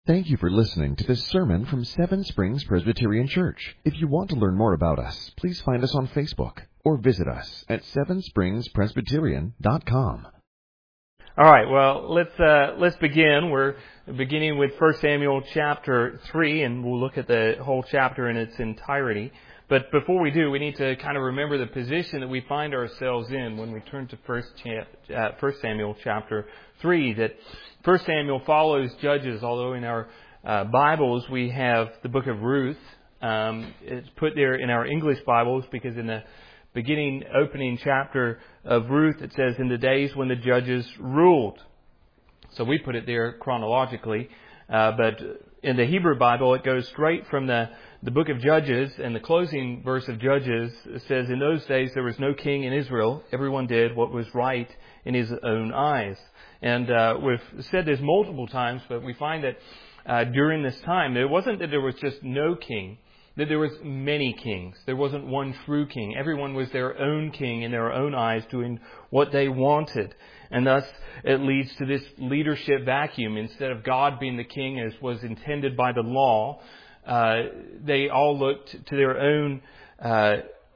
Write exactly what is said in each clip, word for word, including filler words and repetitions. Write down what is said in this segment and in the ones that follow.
Thank you for listening to this sermon from Seven Springs Presbyterian Church. If you want to learn more about us, please find us on Facebook or visit us at seven springs presbyterian dot com. All right, well, let's uh, let's begin. We're beginning with First Samuel chapter three, and we'll look at the whole chapter in its entirety. But before we do, we need to kind of remember the position that we find ourselves in when we turn to First uh, First Samuel chapter three. That First Samuel follows Judges, although in our uh, Bibles we have the book of Ruth. Um, it's put there in our English Bibles because in the beginning, opening chapter of Ruth, it says, in the days when the judges ruled. So we put it there chronologically. Uh, but in the Hebrew Bible, it goes straight from the, the book of Judges, and the closing verse of Judges says, in those days there was no king in Israel. Everyone did what was right in his own eyes. And uh, we've said this multiple times, but we find that uh, during this time, it wasn't that there was just no king, that there was many kings. There wasn't one true king. Everyone was their own king in their own eyes, doing what they wanted. And thus, it leads to this leadership vacuum. Instead of God being the king as was intended by the law, uh, they all looked to their own, uh,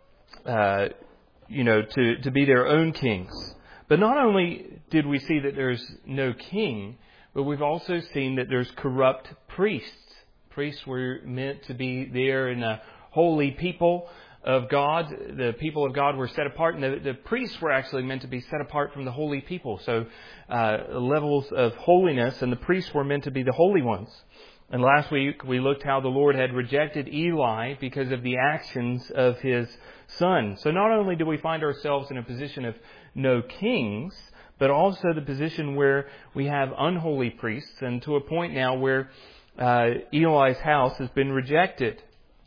uh, you know, to, to be their own kings. But not only did we see that there's no king, but we've also seen that there's corrupt priests. Priests were meant to be there in a holy people of God. The people of God were set apart, and the, the priests were actually meant to be set apart from the holy people. So uh, levels of holiness, and the priests were meant to be the holy ones. And last week we looked how the Lord had rejected Eli because of the actions of his son. So not only do we find ourselves in a position of no kings, but also the position where we have unholy priests, and to a point now where uh, Eli's house has been rejected.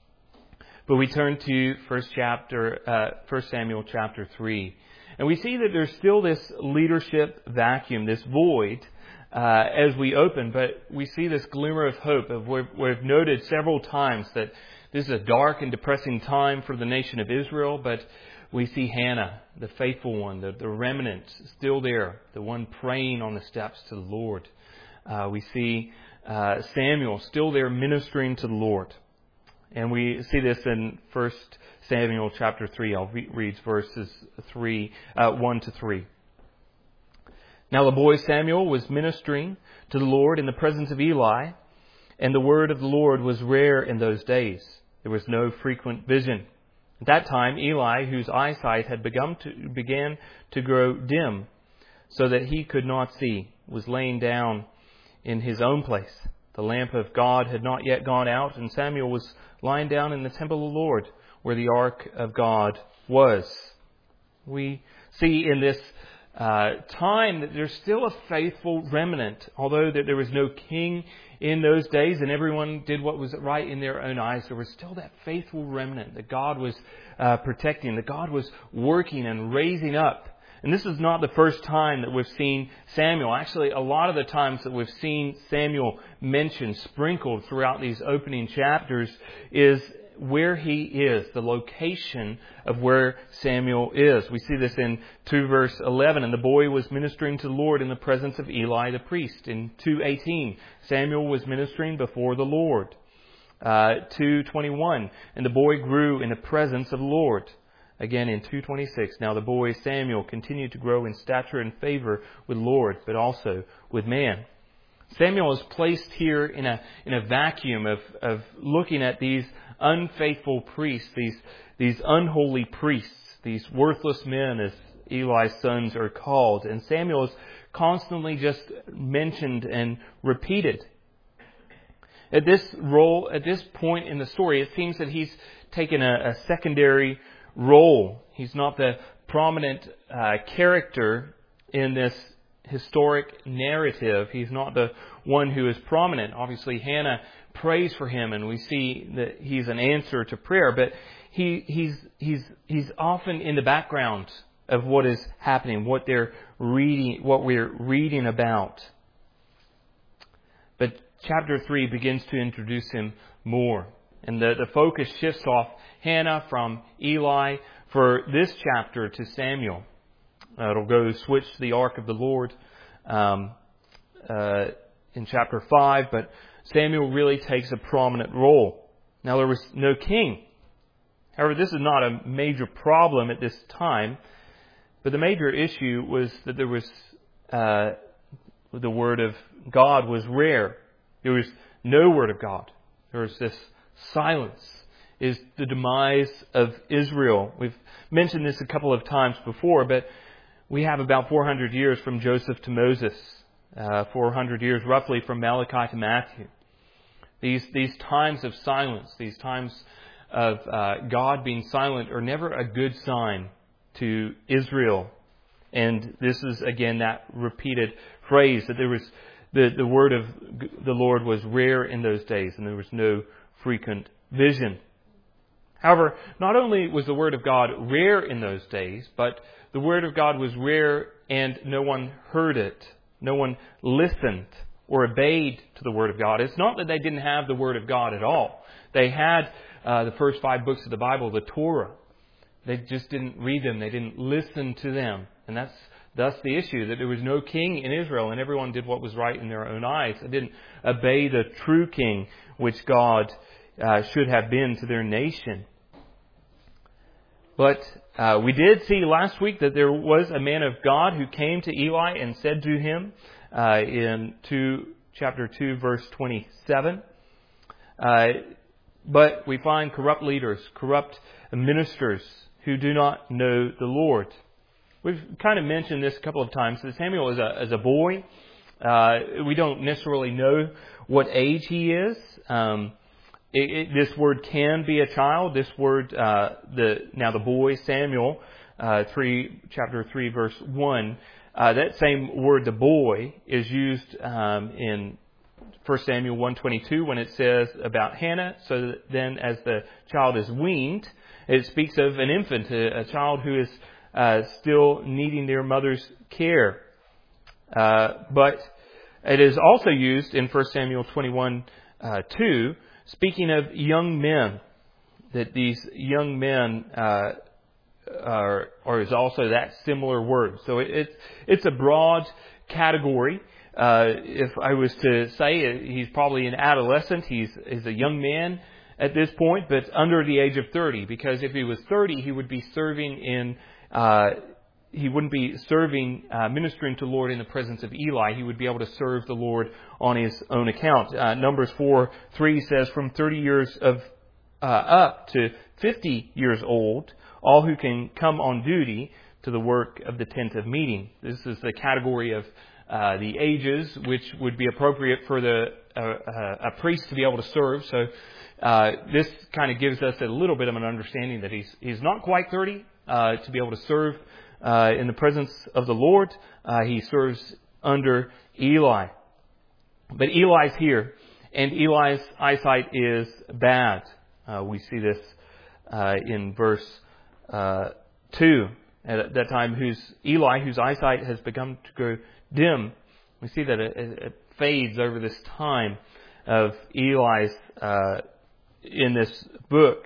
But we turn to first chapter, uh, First Samuel chapter three, and we see that there's still this leadership vacuum, this void, uh, as we open. But we see this glimmer of hope. Of we've, we've noted several times that this is a dark and depressing time for the nation of Israel, but we see Hannah, the faithful one, the, the remnant, still there, the one praying on the steps to the Lord. Uh, we see uh, Samuel still there ministering to the Lord. And we see this in First Samuel chapter three. I'll re- read verses three, uh, one to three. Now the boy Samuel was ministering to the Lord in the presence of Eli, and the word of the Lord was rare in those days. There was no frequent vision. At that time, Eli, whose eyesight had begun to, began to grow dim, so that he could not see, was laying down in his own place. The lamp of God had not yet gone out, and Samuel was lying down in the temple of the Lord, where the ark of God was. We see in this uh, time that there's still a faithful remnant, although that there was no king in those days, and everyone did what was right in their own eyes. There was still that faithful remnant that God was uh, protecting, that God was working and raising up. And this is not the first time that we've seen Samuel. Actually, a lot of the times that we've seen Samuel mentioned, sprinkled throughout these opening chapters, is where he is, the location of where Samuel is. We see this in two verse eleven. And the boy was ministering to the Lord in the presence of Eli the priest. In two eighteen, Samuel was ministering before the Lord. Uh, two twenty-one, and the boy grew in the presence of the Lord. Again in two twenty-six, now the boy Samuel continued to grow in stature and favor with the Lord, but also with man. Samuel is placed here in a in a vacuum of, of looking at these unfaithful priests, these these unholy priests, these worthless men, as Eli's sons are called. And Samuel is constantly just mentioned and repeated. At this role, at this point in the story, it seems that he's taken a, a secondary role. He's not the prominent uh, character in this historic narrative. He's not the one who is prominent. Obviously, Hannah prays for him, and we see that he's an answer to prayer. But he he's he's he's often in the background of what is happening, what they're reading, what we're reading about. But chapter three begins to introduce him more, and the the focus shifts off Hannah from Eli for this chapter to Samuel. Uh, it'll go switch to the ark of the Lord um, uh, in chapter five, but Samuel really takes a prominent role. Now, there was no king. However, this is not a major problem at this time, but the major issue was that there was uh, the Word of God was rare. There was no Word of God. There was this silence. Is the demise of Israel. We've mentioned this a couple of times before, but we have about four hundred years from Joseph to Moses, uh, four hundred years roughly from Malachi to Matthew. These these times of silence, these times of uh, God being silent are never a good sign to Israel. And this is again that repeated phrase that there was the, the word of the Lord was rare in those days, and there was no frequent vision. However, not only was the Word of God rare in those days, but the Word of God was rare and no one heard it. No one listened or obeyed to the Word of God. It's not that they didn't have the Word of God at all. They had uh, the first five books of the Bible, the Torah. They just didn't read them. They didn't listen to them. And that's thus the issue, that there was no king in Israel and everyone did what was right in their own eyes. They didn't obey the true king, which God Uh, should have been to their nation. But uh, we did see last week that there was a man of God who came to Eli and said to him uh, in two, chapter two, verse twenty-seven, uh, but we find corrupt leaders, corrupt ministers who do not know the Lord. We've kind of mentioned this a couple of times. That Samuel is a, as a boy. Uh, we don't necessarily know what age he is. Um, It, it, this word can be a child. This word, uh, the now the boy Samuel, uh, three chapter three verse one. Uh, that same word, the boy, is used um, in First Samuel one twenty two when it says about Hannah. So that then, as the child is weaned, it speaks of an infant, a, a child who is uh, still needing their mother's care. Uh, but it is also used in First Samuel twenty one uh, two. Speaking of young men, that these young men uh, are, or is also that similar word. So it, it's it's a broad category. Uh, if I was to say he's probably an adolescent, he's is a young man at this point, but under the age of thirty. Because if he was thirty, he would be serving in. Uh, He wouldn't be serving, uh, ministering to the Lord in the presence of Eli. He would be able to serve the Lord on his own account. Uh, Numbers four three says, from thirty years of uh, up to fifty years old, all who can come on duty to the work of the tent of meeting. This is the category of uh, the ages which would be appropriate for the uh, uh, a priest to be able to serve. So uh, this kind of gives us a little bit of an understanding that he's he's not quite thirty uh, to be able to serve Uh, in the presence of the Lord. Uh, he serves under Eli. But Eli's here, and Eli's eyesight is bad. Uh, we see this uh, in verse uh, two. At that time, whose Eli, whose eyesight has begun to grow dim. We see that it, it fades over this time of Eli's uh, in this book.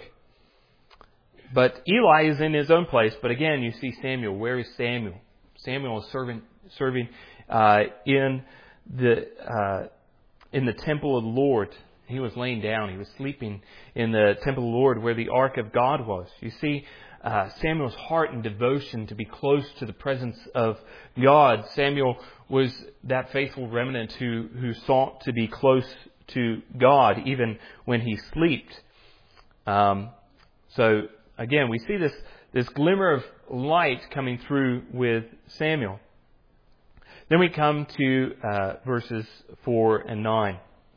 But Eli is in his own place. But again, you see Samuel. Where is Samuel? Samuel is serving, serving uh, in the uh, in the temple of the Lord. He was laying down. He was sleeping in the temple of the Lord, where the ark of God was. You see uh, Samuel's heart and devotion to be close to the presence of God. Samuel was that faithful remnant who who sought to be close to God, even when he slept. Um, so. Again, we see this, this glimmer of light coming through with Samuel. Then we come to uh, verses four and nine.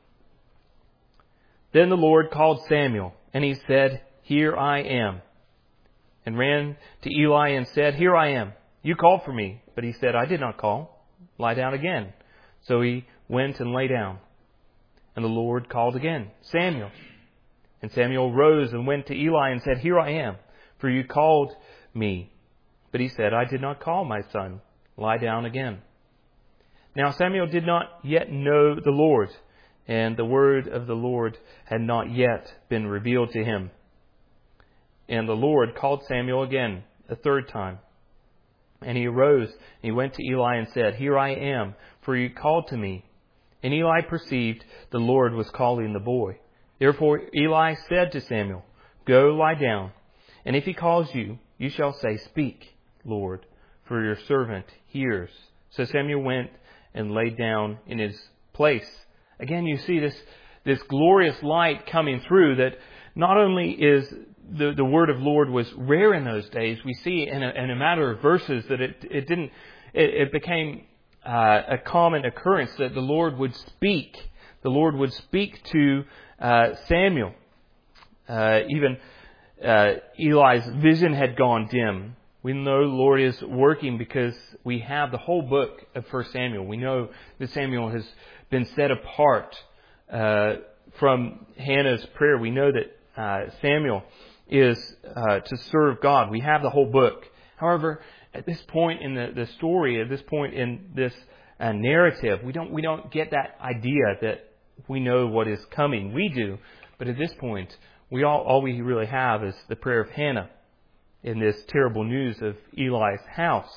Then the Lord called Samuel, and he said, "Here I am," and ran to Eli and said, "Here I am. You called for me." But he said, "I did not call. Lie down again." So he went and lay down. And the Lord called again, "Samuel." And Samuel rose and went to Eli and said, "Here I am, for you called me." But he said, "I did not call, my son. Lie down again." Now Samuel did not yet know the Lord, and the word of the Lord had not yet been revealed to him. And the Lord called Samuel again a third time. And he arose, and he went to Eli and said, "Here I am, for you called to me." And Eli perceived the Lord was calling the boy. Therefore Eli said to Samuel, Go lie down, and if he calls you, you shall say, Speak, Lord, for your servant hears. So Samuel went and laid down in his place. Again, you see this, this glorious light coming through, that not only is the, the word of Lord was rare in those days, we see in a, in a matter of verses that it, it didn't, it, it became uh, a common occurrence that the Lord would speak. The Lord would speak to uh, Samuel. Uh, even uh, Eli's vision had gone dim. We know the Lord is working because we have the whole book of First Samuel. We know that Samuel has been set apart uh, from Hannah's prayer. We know that uh, Samuel is uh, to serve God. We have the whole book. However, at this point in the, the story, at this point in this uh, narrative, we don't we don't get that idea that we know what is coming. We do, but at this point, we all all we really have is the prayer of Hannah in this terrible news of Eli's house.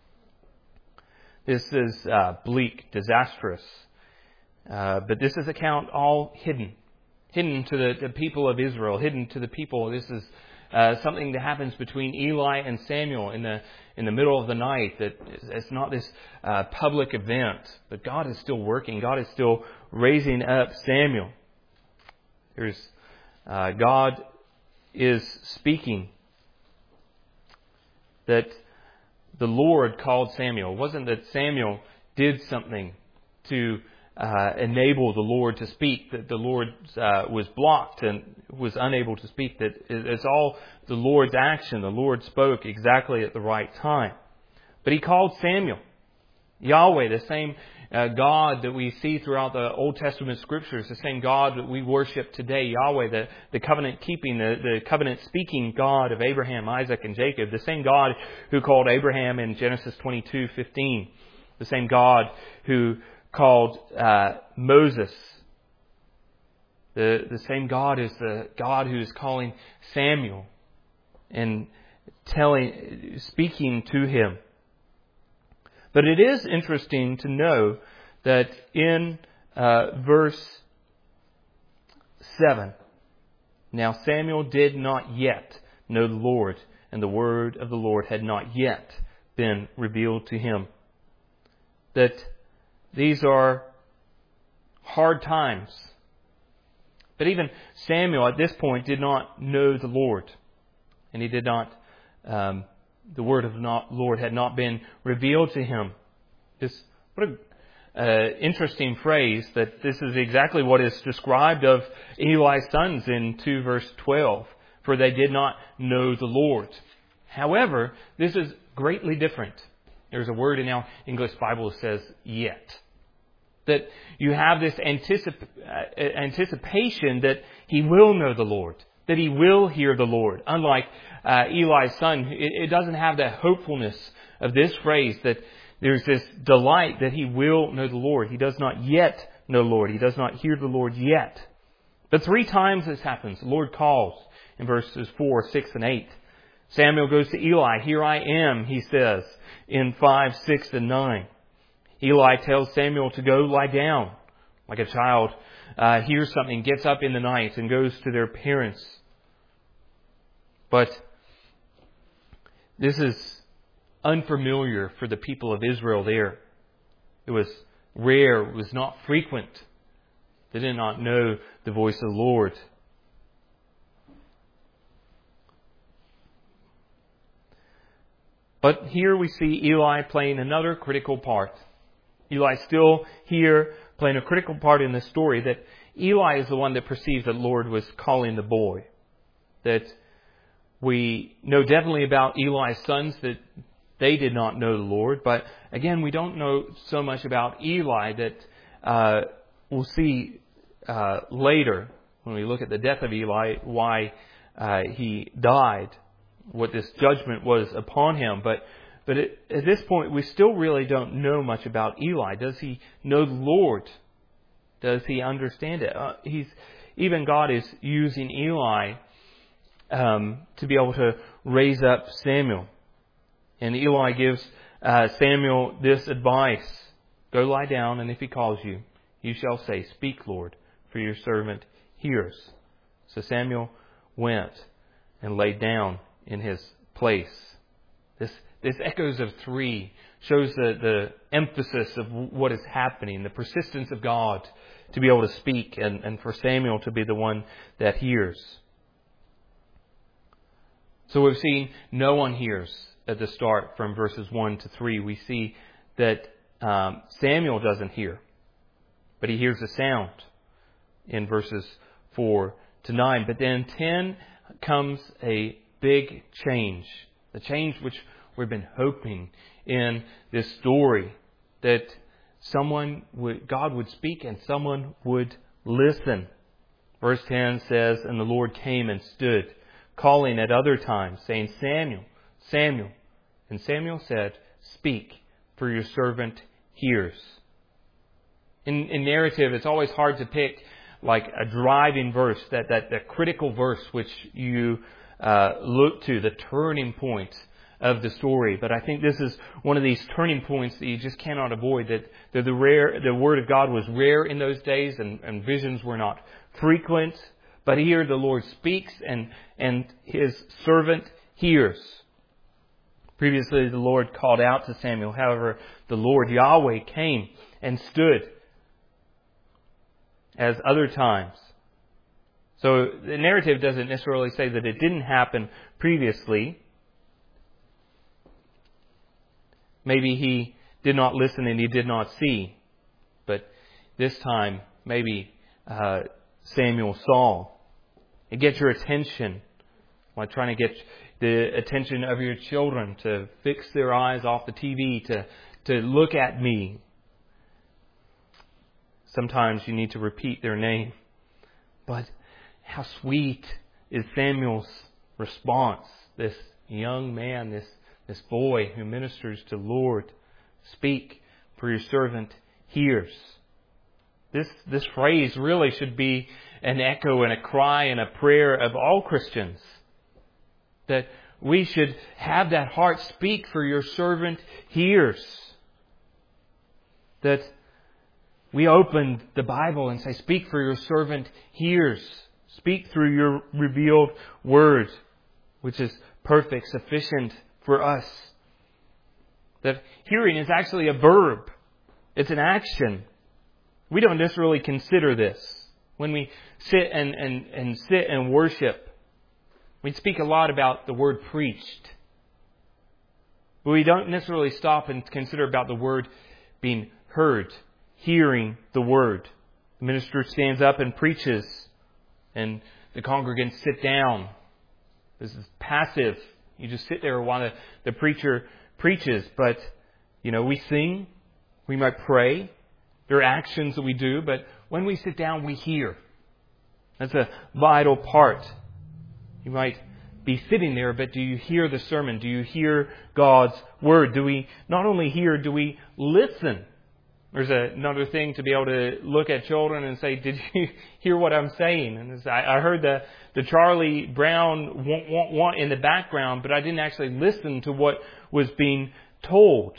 This is uh, bleak, disastrous, uh, but this is account all hidden, hidden to the, the people of Israel, hidden to the people. This is uh, something that happens between Eli and Samuel in the in the middle of the night. That it's not this uh, public event, but God is still working. God is still raising up Samuel. There's uh, God is speaking. That the Lord called Samuel. It wasn't that Samuel did something to uh, enable the Lord to speak, that the Lord uh, was blocked and was unable to speak. That it's all the Lord's action. The Lord spoke exactly at the right time. But He called Samuel. Yahweh, the same uh, God that we see throughout the Old Testament Scriptures, the same God that we worship today, Yahweh, the, the covenant-keeping, the, the covenant-speaking God of Abraham, Isaac, and Jacob, the same God who called Abraham in Genesis twenty-two fifteen, the same God who called uh, Moses, the, the same God is the God who is calling Samuel and telling, speaking to him. But it is interesting to know that in uh, verse seven, now Samuel did not yet know the Lord, and the word of the Lord had not yet been revealed to him. That these are hard times. But even Samuel at this point did not know the Lord, and he did not um, the word of the Lord had not been revealed to him. This, what an uh, interesting phrase, that this is exactly what is described of Eli's sons in two verse twelve. For they did not know the Lord. However, this is greatly different. There's a word in our English Bible that says yet. That you have this anticip- uh, anticipation that he will know the Lord, that he will hear the Lord. Unlike uh, Eli's son, it, it doesn't have that hopefulness of this phrase, that there's this delight that he will know the Lord. He does not yet know the Lord. He does not hear the Lord yet. But three times this happens. The Lord calls in verses four, six, and eight. Samuel goes to Eli. Here I am, he says, in five, six, and nine. Eli tells Samuel to go lie down, like a child uh, hears something, gets up in the night, and goes to their parents. But this is unfamiliar for the people of Israel there. It was rare, it was not frequent. They did not know the voice of the Lord. But here we see Eli playing another critical part. Eli still here playing a critical part in the story, that Eli is the one that perceived that the Lord was calling the boy. That we know definitely about Eli's sons that they did not know the Lord. But again, we don't know so much about Eli that uh, we'll see uh, later when we look at the death of Eli, why uh, he died, what this judgment was upon him. But but it, at this point, we still really don't know much about Eli. Does he know the Lord? Does he understand it? Uh, he's even God is using Eli um, to be able to raise up Samuel. And Eli gives uh, Samuel this advice. Go lie down, and if he calls you, you shall say, Speak, Lord, for your servant hears. So Samuel went and laid down in his place. This, this echoes of three shows the, the emphasis of what is happening, the persistence of God to be able to speak, and, and for Samuel to be the one that hears. So we've seen no one hears at the start from verses one to three. We see that um, Samuel doesn't hear, but he hears a sound in verses four to nine. But then ten comes a big change, the change which we've been hoping in this story, that someone would, God would speak and someone would listen. Verse ten says, And the Lord came and stood, calling at other times, saying, Samuel, Samuel. And Samuel said, Speak, for your servant hears. In, in narrative, it's always hard to pick like a driving verse, that, that, that critical verse which you uh, look to, the turning point of the story. But I think this is one of these turning points that you just cannot avoid, that, that the rare, the Word of God was rare in those days, and, and visions were not frequent. But here the Lord speaks, and, and His servant hears. Previously the Lord called out to Samuel. However, the Lord Yahweh came and stood as other times. So the narrative doesn't necessarily say that it didn't happen previously. Maybe he did not listen and he did not see. But this time, maybe uh, Samuel saw. It gets your attention. Like trying to get the attention of your children to fix their eyes off the T V, to, to look at me. Sometimes you need to repeat their name. But how sweet is Samuel's response? This young man, this, this boy who ministers to the Lord. Speak, for your servant hears. This, this phrase really should be an echo and a cry and a prayer of all Christians. That we should have that heart, speak, for your servant hears. That we open the Bible and say, Speak, for your servant hears. Speak through your revealed word, which is perfect, sufficient for us. That hearing is actually a verb. It's an action. We don't necessarily consider this. When we sit and, and, and sit and worship, we speak a lot about the word preached. But we don't necessarily stop and consider about the word being heard, hearing the word. The minister stands up and preaches, and the congregants sit down. This is passive. You just sit there while the, the preacher preaches. But, you know, we sing, we might pray. There are actions that we do, but when we sit down, we hear. That's a vital part. You might be sitting there, but do you hear the sermon? Do you hear God's word? Do we not only hear, do we listen? There's a, another thing to be able to look at children and say, did you hear what I'm saying? And I, I heard the, the Charlie Brown want, want, want in the background, but I didn't actually listen to what was being told.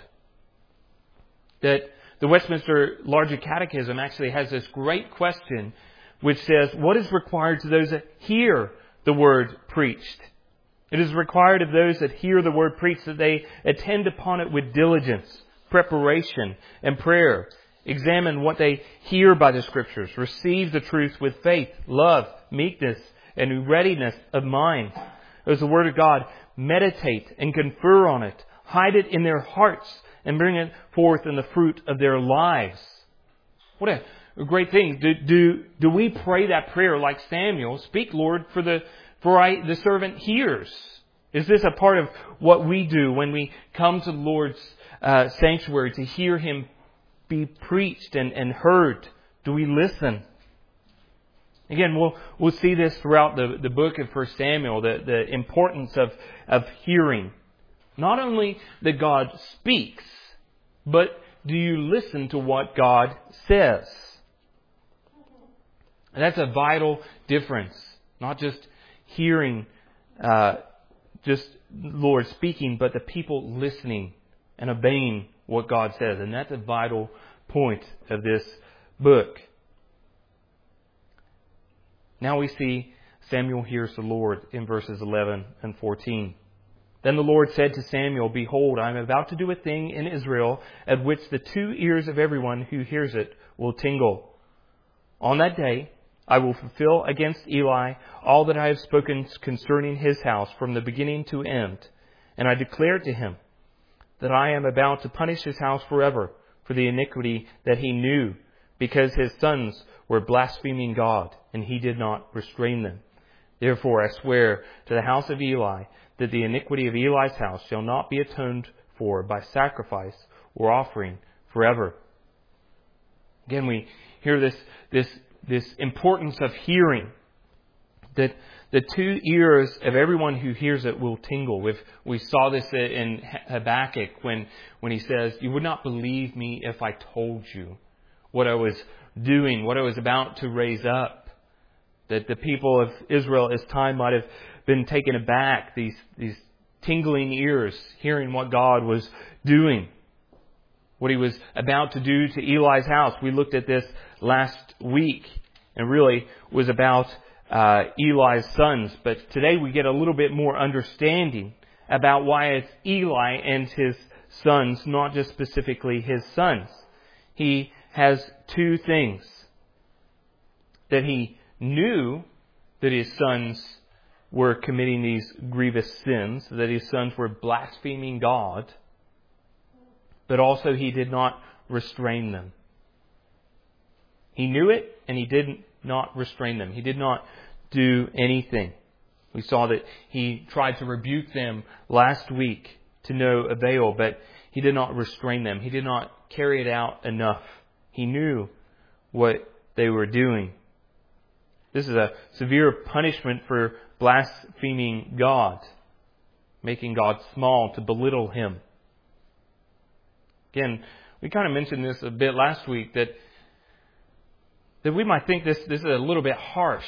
That the Westminster Larger Catechism actually has this great question which says, what is required to those that hear the word preached? It is required of those that hear the word preached that they attend upon it with diligence, preparation, and prayer. Examine what they hear by the Scriptures. Receive the truth with faith, love, meekness, and readiness of mind. As the Word of God, meditate and confer on it. Hide it in their hearts and bring it forth in the fruit of their lives. What a great thing. Do, do, do we pray that prayer like Samuel? Speak, Lord, for the for I, the servant hears. Is this a part of what we do when we come to the Lord's uh, sanctuary to hear Him be preached and, and heard? Do we listen? Again, we'll we'll see this throughout the, the book of First Samuel, the, the importance of, of hearing. Not only that God speaks, but do you listen to what God says? And that's a vital difference. Not just hearing, uh, just Lord speaking, but the people listening and obeying what God says. And that's a vital point of this book. Now we see Samuel hears the Lord in verses eleven and fourteen. Then the Lord said to Samuel, Behold, I am about to do a thing in Israel at which the two ears of everyone who hears it will tingle. On that day I will fulfill against Eli all that I have spoken concerning his house from the beginning to end. And I declare to him that I am about to punish his house forever for the iniquity that he knew, because his sons were blaspheming God, and he did not restrain them. Therefore I swear to the house of Eli that the iniquity of Eli's house shall not be atoned for by sacrifice or offering forever. Again, we hear this, this, this importance of hearing, that the two ears of everyone who hears it will tingle. We've, we saw this in Habakkuk when, when he says, You would not believe me if I told you what I was doing, what I was about to raise up. That the people of Israel at this time might have been taken aback, these, these tingling ears, hearing what God was doing, what He was about to do to Eli's house. We looked at this last week and really was about uh, Eli's sons. But today we get a little bit more understanding about why it's Eli and his sons, not just specifically his sons. He has two things. That he knew that his sons were committing these grievous sins, that his sons were blaspheming God, but also he did not restrain them. He knew it, and he did not restrain them. He did not do anything. We saw that he tried to rebuke them last week to no avail, but he did not restrain them. He did not carry it out enough. He knew what they were doing. This is a severe punishment for blaspheming God, making God small, to belittle Him. Again, we kind of mentioned this a bit last week, that that we might think this, this is a little bit harsh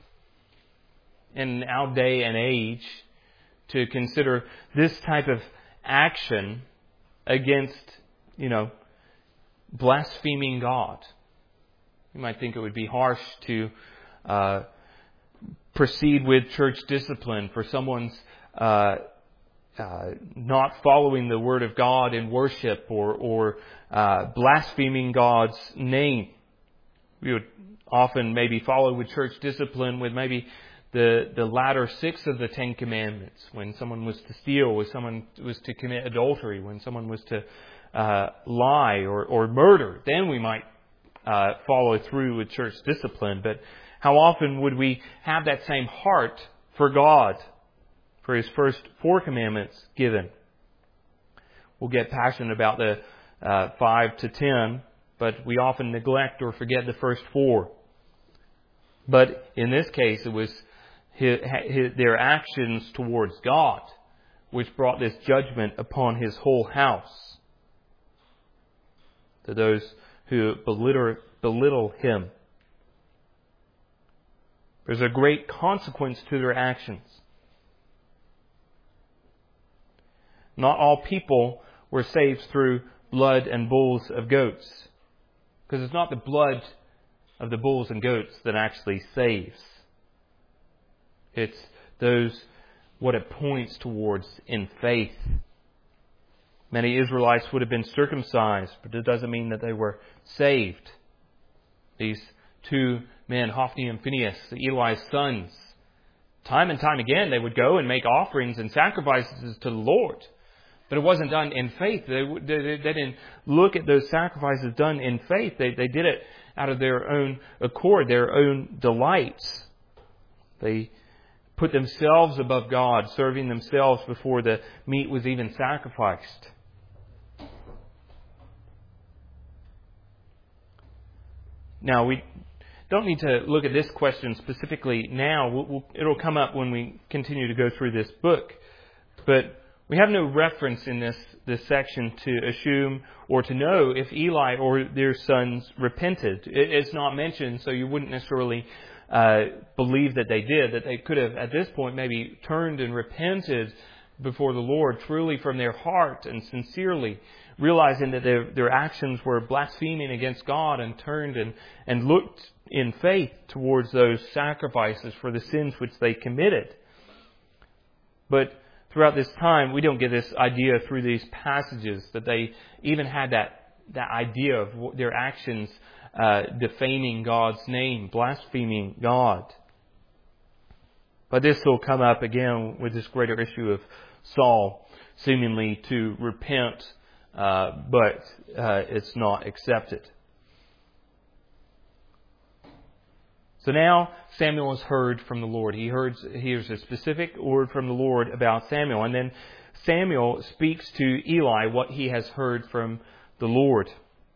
in our day and age to consider this type of action against, you know, blaspheming God. You might think it would be harsh to uh, proceed with church discipline for someone's uh, uh, not following the Word of God in worship, or, or uh, blaspheming God's name. We would often maybe follow with church discipline with maybe the, the latter six of the Ten Commandments. When someone was to steal, when someone was to commit adultery, when someone was to uh, lie or, or murder, then we might uh, follow through with church discipline. But how often would we have that same heart for God, for His first four commandments given? We'll get passionate about the uh, five to ten, but we often neglect or forget the first four. But in this case, it was his, his, their actions towards God which brought this judgment upon His whole house, to those who belittle, belittle Him. There's a great consequence to their actions. Not all people were saved through blood and bulls of goats, because it's not the blood of the bulls and goats that actually saves. It's those, what it points towards in faith. Many Israelites would have been circumcised, but it doesn't mean that they were saved. These two men, Hophni and Phinehas, Eli's sons, time and time again they would go and make offerings and sacrifices to the Lord. But it wasn't done in faith. They, they, they didn't look at those sacrifices done in faith. They, they did it out of their own accord, their own delights. They put themselves above God, serving themselves before the meat was even sacrificed. Now, we don't need to look at this question specifically now. We'll, we'll, it'll come up when we continue to go through this book. But we have no reference in this, this section to assume or to know if Eli or their sons repented. It, it's not mentioned, so you wouldn't necessarily uh, believe that they did, that they could have at this point maybe turned and repented before the Lord truly from their heart and sincerely. realizing that their, their actions were blaspheming against God, and turned and, and looked in faith towards those sacrifices for the sins which they committed. But throughout this time, we don't get this idea through these passages that they even had that, that idea of their actions uh, defaming God's name, blaspheming God. But this will come up again with this greater issue of Saul seemingly to repent, uh, but uh, it's not accepted. So now Samuel has heard from the Lord. He heard, hears a specific word from the Lord about Samuel. And then Samuel speaks to Eli what he has heard from the Lord.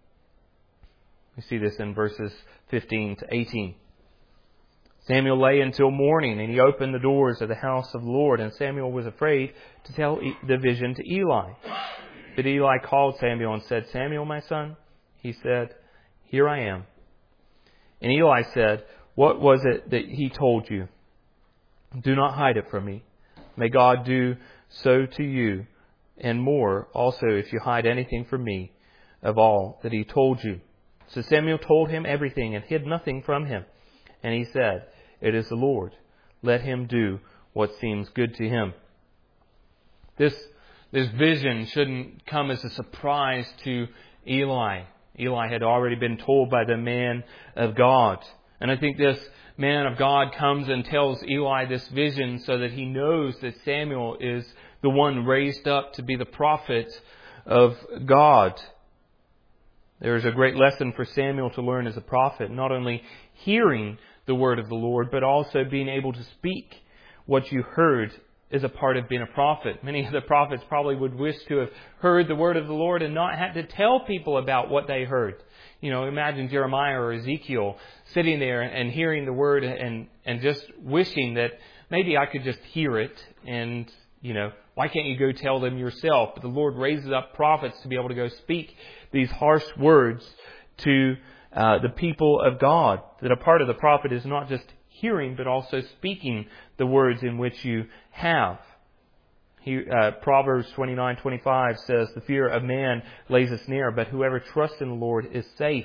We see this in verses fifteen to eighteen. Samuel lay until morning, and he opened the doors of the house of the Lord, and Samuel was afraid to tell the vision to Eli. But Eli called Samuel and said, "Samuel, my son?" He said, "Here I am." And Eli said, "What was it that he told you? Do not hide it from me. May God do so to you, and more also if you hide anything from me of all that he told you." So Samuel told him everything and hid nothing from him. And he said, "It is the Lord. Let him do what seems good to him." This, this vision shouldn't come as a surprise to Eli. Eli had already been told by the man of God. And I think this man of God comes and tells Eli this vision so that he knows that Samuel is the one raised up to be the prophet of God. There is a great lesson for Samuel to learn as a prophet, not only hearing the word of the Lord, but also being able to speak what you heard is a part of being a prophet. Many of the prophets probably would wish to have heard the word of the Lord and not had to tell people about what they heard. You know, imagine Jeremiah or Ezekiel sitting there and hearing the word and, and just wishing that maybe I could just hear it and, you know, why can't you go tell them yourself? But the Lord raises up prophets to be able to go speak these harsh words to uh, the people of God. That a part of the prophet is not just hearing, but also speaking the words in which you have. He, uh, Proverbs twenty-nine twenty-five says, "The fear of man lays a snare, but whoever trusts in the Lord is safe."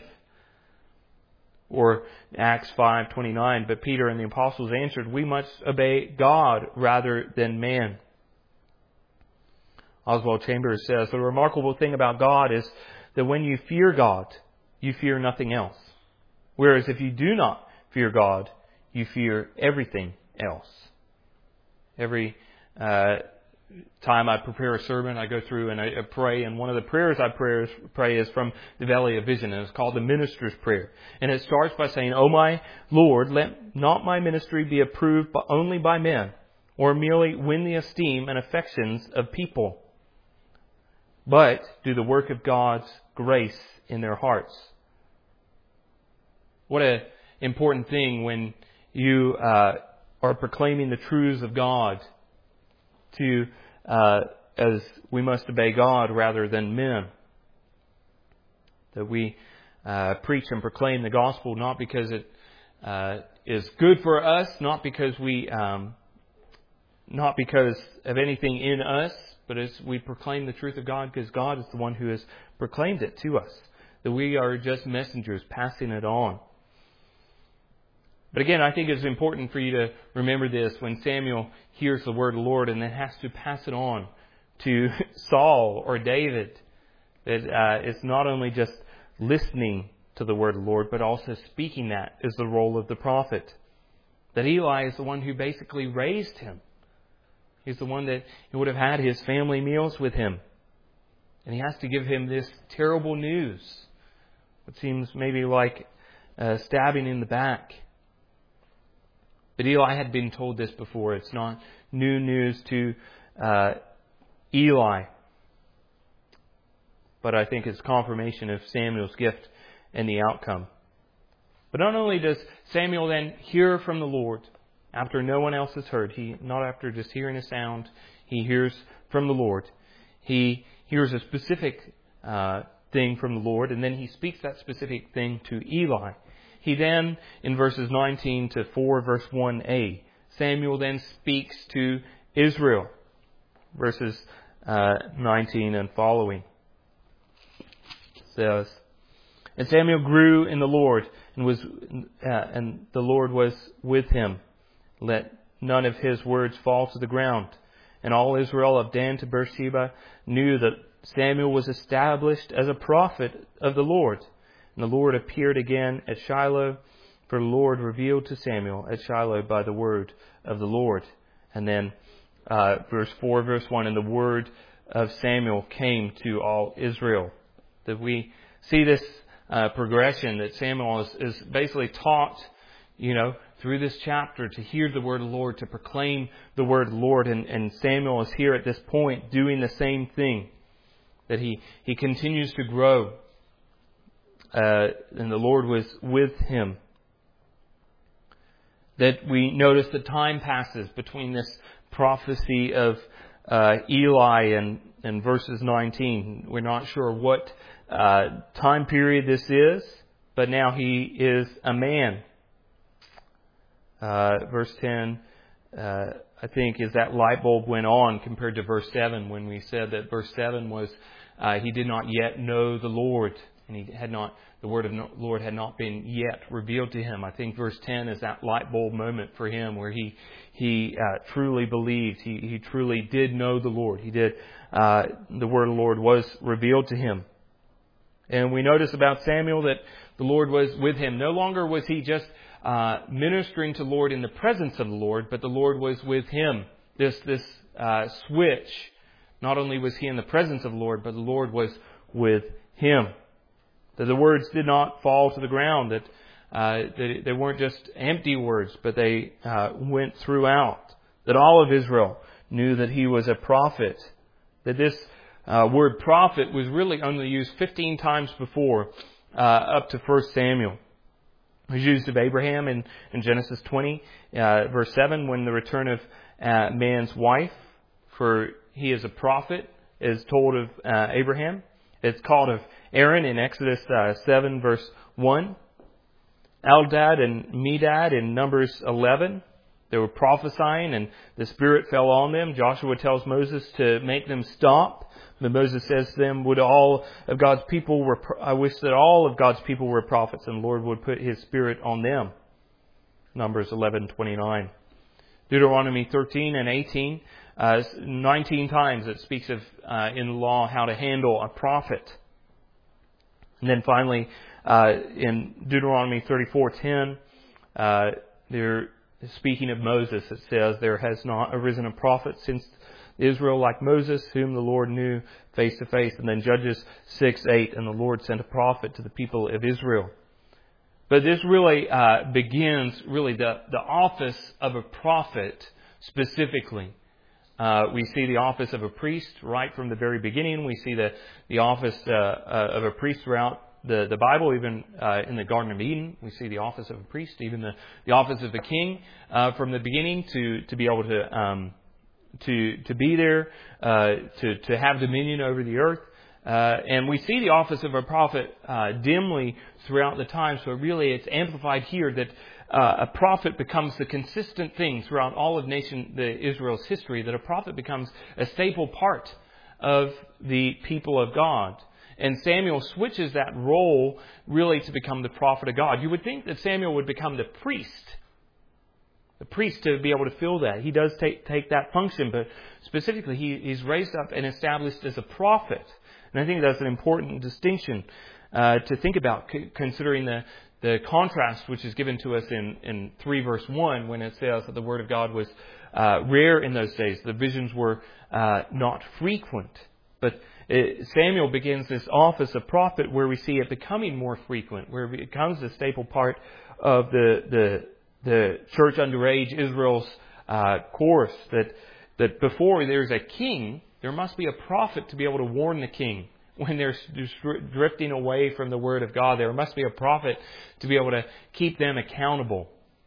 Or Acts five twenty-nine, "But Peter and the apostles answered, we must obey God rather than man." Oswald Chambers says, "The remarkable thing about God is that when you fear God, you fear nothing else. Whereas if you do not fear God, you fear everything else." Every uh, time I prepare a sermon, I go through and I, I pray, and one of the prayers I pray is, pray is from the Valley of Vision, and it's called the Minister's Prayer. And it starts by saying, "O my Lord, let not my ministry be approved by, only by men, or merely win the esteem and affections of people, but do the work of God's grace in their hearts." What an important thing when you uh, are proclaiming the truths of God to, uh, as we must obey God rather than men. That we uh, preach and proclaim the gospel not because it uh, is good for us, not because we, um, not because of anything in us, but as we proclaim the truth of God because God is the one who has proclaimed it to us. That we are just messengers passing it on. But again, I think it's important for you to remember this when Samuel hears the word of the Lord and then has to pass it on to Saul or David. That uh, it's not only just listening to the word of the Lord, but also speaking that is the role of the prophet. That Eli is the one who basically raised him. He's the one that would have had his family meals with him. And he has to give him this terrible news. What seems maybe like uh, stabbing in the back. But Eli had been told this before. It's not new news to uh, Eli. But I think it's confirmation of Samuel's gift and the outcome. But not only does Samuel then hear from the Lord after no one else has heard, he not after just hearing a sound, he hears from the Lord. He hears a specific uh, thing from the Lord, and then he speaks that specific thing to Eli. He then, in verses nineteen to four, verse one a, Samuel then speaks to Israel. Verses uh, nineteen and following. says, "And Samuel grew in the Lord, and was, uh, and the Lord was with him. Let none of his words fall to the ground. And all Israel of Dan to Beersheba knew that Samuel was established as a prophet of the Lord. And the Lord appeared again at Shiloh, for the Lord revealed to Samuel at Shiloh by the word of the Lord." And then uh, verse four, verse one, "And the word of Samuel came to all Israel." That we see this uh, progression that Samuel is, is basically taught, you know, through this chapter to hear the word of the Lord, to proclaim the word of the Lord. And, and Samuel is here at this point doing the same thing. That he, he continues to grow. Uh, and the Lord was with him. That we notice that time passes between this prophecy of uh, Eli and, and verses nineteen. We're not sure what uh, time period this is, but now he is a man. Uh, verse ten, uh, I think, is that light bulb went on compared to verse seven, when we said that verse seven was uh, he did not yet know the Lord, and he had not the word of the Lord had not been yet revealed to him. I think verse ten is that light bulb moment for him where he he uh, truly believed. He he truly did know the Lord. He did. Uh, the word of the Lord was revealed to him. And we notice about Samuel that the Lord was with him. No longer was he just uh, ministering to the Lord in the presence of the Lord, but the Lord was with him. This this uh, switch. Not only was he in the presence of the Lord, but the Lord was with him. That the words did not fall to the ground, that, uh, that they weren't just empty words, but they uh, went throughout. That all of Israel knew that he was a prophet. That this uh, word prophet was really only used fifteen times before, uh, up to First Samuel. It was used of Abraham in, in Genesis twenty, uh, verse seven, when the return of uh, man's wife, for he is a prophet, is told of uh, Abraham. It's called of Aaron in Exodus uh, seven, verse one. Eldad and Medad in Numbers eleven. They were prophesying and the Spirit fell on them. Joshua tells Moses to make them stop. But Moses says to them, would all of God's people were, I wish that all of God's people were prophets, and the Lord would put His Spirit on them. Numbers eleven twenty-nine. Deuteronomy thirteen and eighteen. Uh, nineteen times it speaks of uh, in the law how to handle a prophet. And then finally, uh, in Deuteronomy thirty-four ten, uh, they're speaking of Moses. It says, there has not arisen a prophet since Israel like Moses, whom the Lord knew face to face. And then Judges six eight, and the Lord sent a prophet to the people of Israel. But this really uh, begins really the, the office of a prophet specifically. Uh, we see the office of a priest right from the very beginning. We see the, the office uh, uh, of a priest throughout the, the Bible, even uh, in the Garden of Eden. We see the office of a priest, even the, the office of a king uh, from the beginning to, to be able to um, to to be there, uh, to, to have dominion over the earth. Uh, and we see the office of a prophet uh, dimly throughout the time, so really it's amplified here that Uh, a prophet becomes the consistent thing throughout all of nation the Israel's history, that a prophet becomes a staple part of the people of God. And Samuel switches that role really to become the prophet of God. You would think that Samuel would become the priest, the priest to be able to fill that. He does take, take that function, but specifically he, he's raised up and established as a prophet. And I think that's an important distinction uh, to think about, c- considering the The contrast which is given to us in, in three verse one, when it says that the Word of God was uh, rare in those days. The visions were uh, not frequent. But it, Samuel begins this office of prophet where we see it becoming more frequent, where it becomes a staple part of the the, the church underage Israel's uh, course. That, that before there's a king, there must be a prophet to be able to warn the king. When they're drifting away from the Word of God, there must be a prophet to be able to keep them accountable.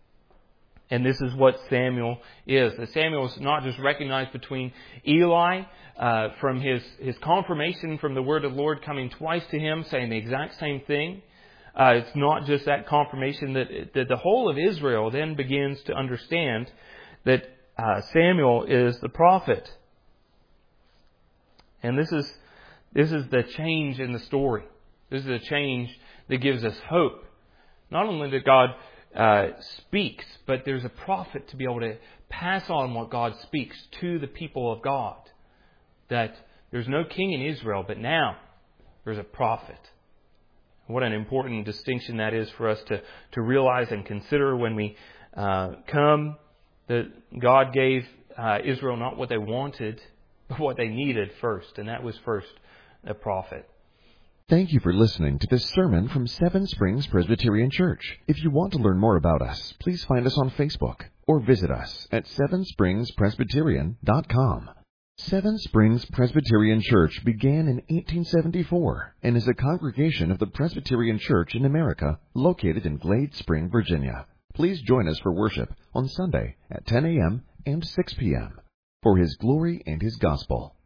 And this is what Samuel is. Samuel is not just recognized between Eli uh, from his, his confirmation from the Word of the Lord coming twice to him, saying the exact same thing. Uh, it's not just that confirmation that, that the whole of Israel then begins to understand that uh, Samuel is the prophet. And this is... This is the change in the story. This is a change that gives us hope. Not only that God uh, speaks, but there's a prophet to be able to pass on what God speaks to the people of God. That there's no king in Israel, but now there's a prophet. What an important distinction that is for us to, to realize and consider when we uh, come. That God gave uh, Israel not what they wanted, but what they needed first. And that was first a prophet. Thank you for listening to this sermon from Seven Springs Presbyterian Church. If you want to learn more about us, please find us on Facebook or visit us at seven springs presbyterian dot com. Seven Springs Presbyterian Church began in eighteen seventy-four and is a congregation of the Presbyterian Church in America located in Glade Spring, Virginia. Please join us for worship on Sunday at ten a.m. and six p.m. for His glory and His gospel.